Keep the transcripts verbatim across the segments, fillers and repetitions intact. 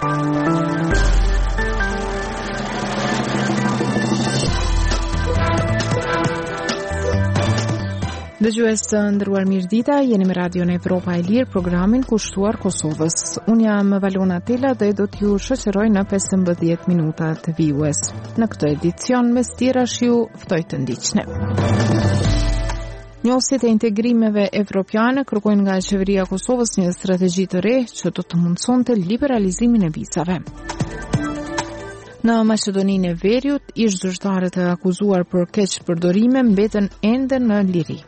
Dëgjues të ndëruar mirëdita, jeni me Radion Evropa e Lirë, programin kushtuar Kosovës. Unë jam Valona Tela dhe do t'ju shoqëroj në pesëmbëdhjetë minuta të vijues. Në këtë edicion, mes tjerash ju ftoj të ndiqni. Njofsit e integrimeve evropiane kërkojnë nga qeveria e Kosovës një strategji të re që do të mundsonte liberalizimin e vizave. Në Maqedoninë e Veriut, ish zyrtarët e akuzuar për keq përdorime mbeten ende në liri.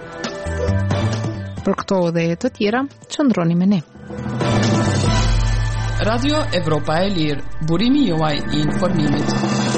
Për këto dhe të tjera, qëndroni me ne. Radio Evropa e Lirë, burimi juaj i informimit.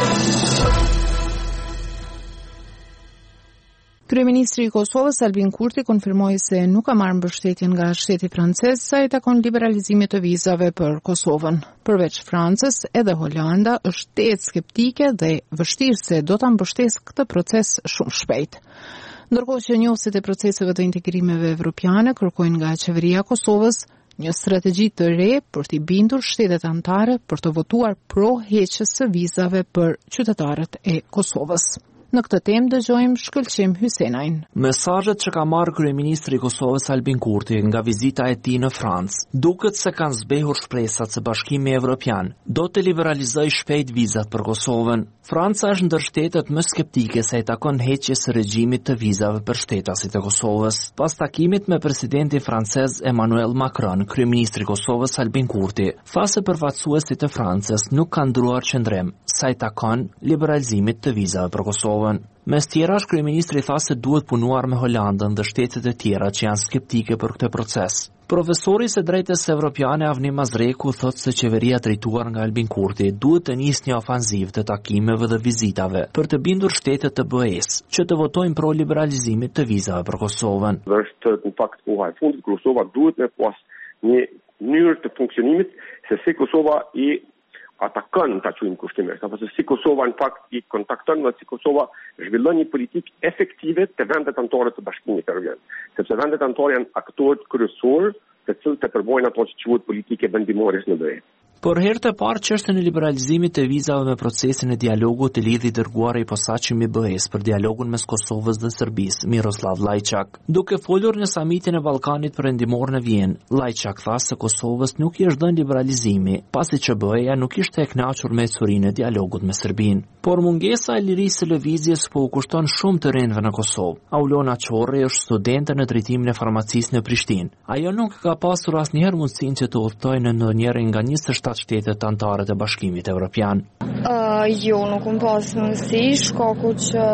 Kryeministri i Kosovës Albin Kurti konfirmoi se nuk ka marrë mbështetjen nga shteti francez sa i takon liberalizimit të vizave për Kosovën. Përveç Francës, edhe Holanda është tetë skeptike dhe vështirë se do ta mbështesë këtë proces shumë shpejt. Ndërkohë që njofsit e proceseve të integrimeve evropiane kërkojnë nga qeveria e Kosovës një strategji të re për t'i bindur shtetet anëtare për të votuar pro heqjes së vizave për qytetarët e Kosovës. Në këtë temë dëgjojmë Shkëlqim Hysenajn. Mesazhet që ka marrë kryeministri i Kosovës Albin Kurti nga vizita e tij në Francë, duket se kanë zbehur shpresat se Bashkimi Evropian do të liberalizojë shpejt vizat për Kosovën. Franca është ndër shtetet më skeptike sa i takon heqjes së regjimit të vizave për shtetasit e Kosovës. Pas takimit me presidentin francez Emmanuel Macron, kryeministri i Kosovës Albin Kurti tha se përfaqësuesit e Francës nuk kanë ndruar qëndrim sa i takon liberalizimit të vizave për Kosovën. Mes tjerash, kryeministri tha se duhet punuar me Holandën dhe shtetet e tjera që janë skeptike për këtë proces. Profesori së drejtës evropiane Avni Mazreku thotë se qeveria drejtuar nga Albin Kurti duhet të nisë një ofanzivë të takimeve dhe vizitave për të bindur shtetet të B E-s që të votojnë pro liberalizimit të vizave për Kosovën. Është në fakt koha e fundit, Kosova duhet me pas një mënyrë të funksionimit se si Kosova i atakon ta quajmë kushtimisht, apo se si Kosova në fakt i kontakton dhe si Kosova zhvillon një politikë efektive të vendet anëtare të Bashkimit Evropian, sepse vendet anëtare janë aktorët kryesorë të cilët të përbojnë ato që quhet politike vendimores në B E. Por herë të parë çështën e liberalizimit të vizave me procesin e dialogut të lidhi dërguari i posaçëm i B E-s për dialogun mes Kosovës dhe Serbisë, Miroslav Lajçak. Duke folur në samitin e Ballkanit Perëndimor në Vjenë, Lajçak tha se Kosovës nuk i është dhënë liberalizimi, pasi që B E-ja nuk ishte e kënaqur me ecurinë e dialogut me Serbinë. Por mungesa e lirisë së lëvizjes po u kushton shumë të rendve në Kosovë. Aulona Çorri është studente në drejtimin e farmacisë në Prishtinë. Ajo nuk ka pasur asnjëherë mundësinë që të udhtojë në ndonjërin nga njëzet e shtatë shtetet anëtare të Bashkimit Evropian. Uh, jo, nuk më pas mundësi, shkaku që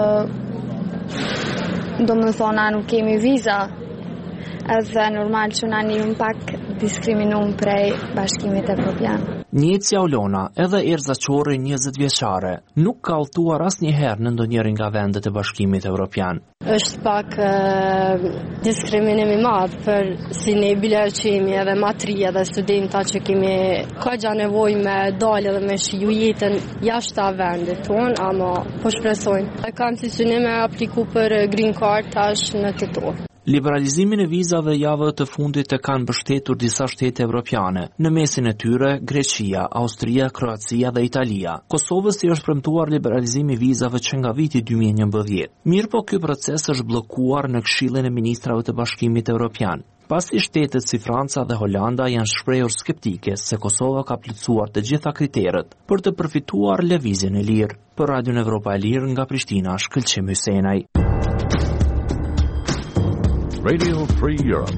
do më thona nuk kemi viza, edhe normal që na një pak diskriminum prej Bashkimit Evropian. Njëci Aulona, edhe Erza Çorri, njëzet vjeçare, nuk ka udhëtuar asnjëherë në ndonjërin nga vendet e Bashkimit Evropian. Është pak uh, diskriminim i madh për si ne bilarqemi edhe matria dhe studenta që kemi ka nevojë me dalë dhe me shiju jetën jashtë vendit tonë, ama po shpresojnë. E kam si synim me apliku për green card tash në tetor. Liberalizimin e vizave javë të fundit e kanë mbështetur disa shtete evropiane, në mesin e tyre Greqia, Austria, Kroacia dhe Italia. Kosovës i është premtuar liberalizimi i vizave që nga viti dy mijë e njëmbëdhjetë. Mirë po ky proces është bllokuar në Këshillin e Ministrave të Bashkimit Evropian. Pasi shtetet si Franca dhe Holanda janë shprehur skeptike se Kosova ka plotësuar të gjitha kriteret për të përfituar lëvizjen e lirë. Për Radion Evropa e Lirë nga Prishtina, Shkëlqim Hysenaj. Radio Free Europe.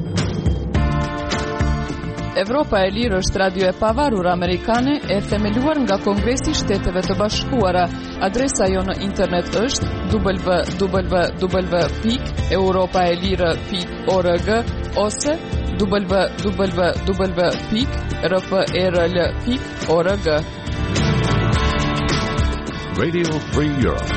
Evropa e Lirë është radio e pavarur amerikane e themeluar nga Kongresi i Shteteve të Bashkuara. Adresa jo në internet është w w w pikë europaelire pikë org ose w w w pikë r f r l pikë org. Radio Free Europe.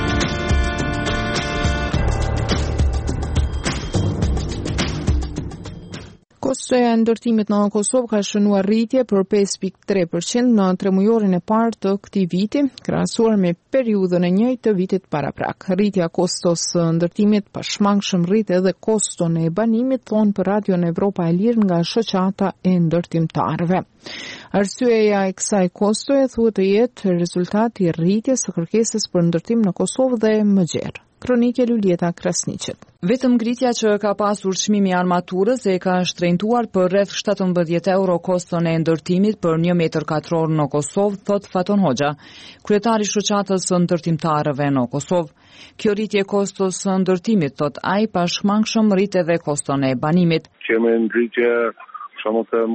Kostoja e ndërtimit në Kosovë ka shënuar rritje për pesë pikë tre përqind në tremujorin e parë të këtij viti, krahasuar me periudhën e njëjtë të vitit paraprak. Rritja kostos së ndërtimit pashmangshëm rrit edhe koston e banimit, thonë për Radion Evropa e Lirë nga shoqata e ndërtimtarëve. Arsyeja e kësaj kostoje thuhet të jetë rezultati i rritjes së kërkesës për ndërtim në Kosovë dhe më gjerë. Kronike Lulieta Krasniqet. Vetëm ngritja që ka pasur çmimi i armaturës e ka shtrenjtuar për rreth shtatëmbëdhjetë euro koston e ndërtimit për një metër katror në Kosovë, thot Faton Hoxha, kryetari i shoqatës së ndërtimtarëve në Kosovë. Kjo rritje kostos së ndërtimit, thot ai, pashmangshëm rrit edhe koston e banimit. Kemi ngritje, shumë të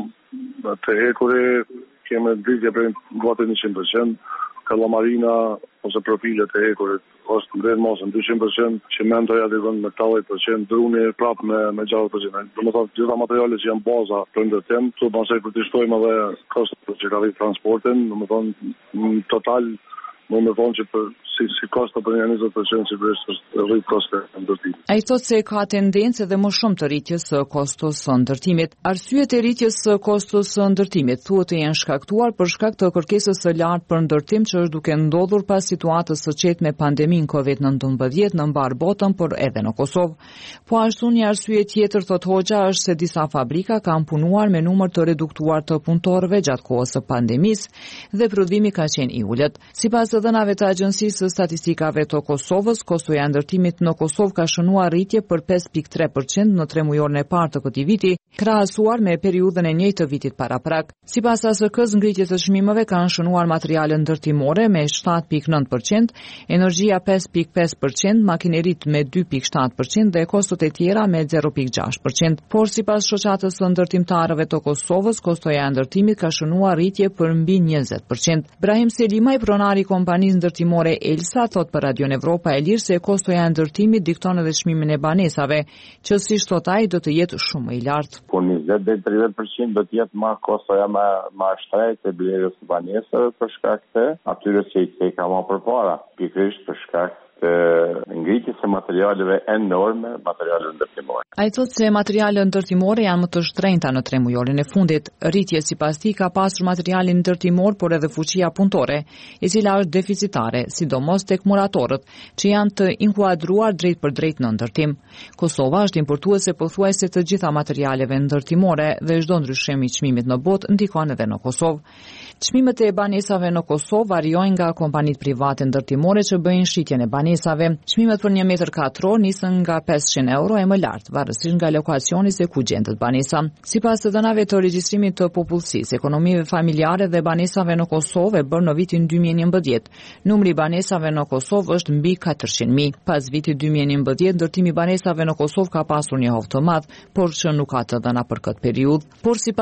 të hekuri, kemi ngritje për gati njëqind përqind, kallamarina ose profilet e hekurit është mbledh mosën dyqind përqind, çimentoja dikon me tetëdhjetë përqind, druni prap me me gjashtëdhjetë përqind. Domethënë gjitha materialet që janë baza për ndërtim, këto pastaj për të shtojmë edhe kostot që ka rrit transportin, domethënë në total më me thonë që për si, si kosta për një njëzet përqind sigurisht është rrit koste e ndërtimit. Ai thotë se ka tendencë edhe më shumë të rritjes së kostos së ndërtimit. Arsyet e rritjes së kostos së ndërtimit thuhet të jenë shkaktuar për shkak të kërkesës së lartë për ndërtim që është duke ndodhur pas situatës së qetë me pandeminë kovid nëntëmbëdhjetë në mbar botën, por edhe në Kosovë. Po ashtu një arsye tjetër, thot Hoxha, është se disa fabrika kanë punuar me numër të reduktuar të punëtorëve gjatë kohës së pandemisë dhe prodhimi ka qenë i ulët. Sipas të dhënave të Agjencisë së Statistikave të Kosovës, kostoja e ndërtimit në Kosovë ka shënuar rritje për pesë pikë tre përqind në tre mujorin e parë të këtij viti, krahasuar me periudhën e njëjtë të vitit paraprak. Sipas A S K-s, ngritjes së çmimeve kanë shënuar materiale ndërtimore me shtatë pikë nëntë përqind, energjia pesë pikë pesë përqind, makineritë me dy pikë shtatë përqind dhe kostot e tjera me zero pikë gjashtë përqind. Por sipas shoqatës së ndërtimtarëve të Kosovës, kostoja e ndërtimit ka shënuar rritje për mbi njëzet përqind. Brahim Selimaj, pronari i kompanisë ndërtimore Elsa, thot për Radio Evropa e Lirë se kostoja e ndërtimit dikton edhe çmimin e banesave, që siç thot ai do të jetë shumë i lartë. Po njëzet deri tridhjetë përqind do të jetë më kostoja më më e shtrenjtë e blerjes së banesave për shkak të atyre që i ka më përpara, pikërisht për shkak të ngritjes së materialeve enorme, materiale ndërtimore. Ai thotë se materialet ndërtimore janë më të shtrenjta në tre mujorin e fundit. Rritje sipas tij ka pasur materiali ndërtimor, por edhe fuqia punëtore, e cila është deficitare, sidomos tek muratorët, që janë të inkuadruar drejt për drejt në ndërtim. Kosova është importuese pothuajse të gjitha materialeve ndërtimore dhe çdo ndryshim i çmimit në botë ndikon edhe në Kosovë. Çmimet e banesave në Kosovë variojnë nga kompanitë private ndërtimore që bëjnë shitjen e banesave. Çmimet për një metër katror nisën nga pesëqind euro e më lart, varësisht nga lokacioni se ku gjendet banesa. Sipas të dhënave të regjistrimit të popullsisë, ekonomive familjare dhe banesave në Kosovë e bërë në vitin dy mijë e njëmbëdhjetë, numri i banesave në Kosovë është mbi katërqind mijë. Pas vitit dy mijë e njëmbëdhjetë, ndërtimi i banesave në Kosovë ka pasur një hovë të madh, por që nuk ka të dhëna për këtë periudhë. Por sipas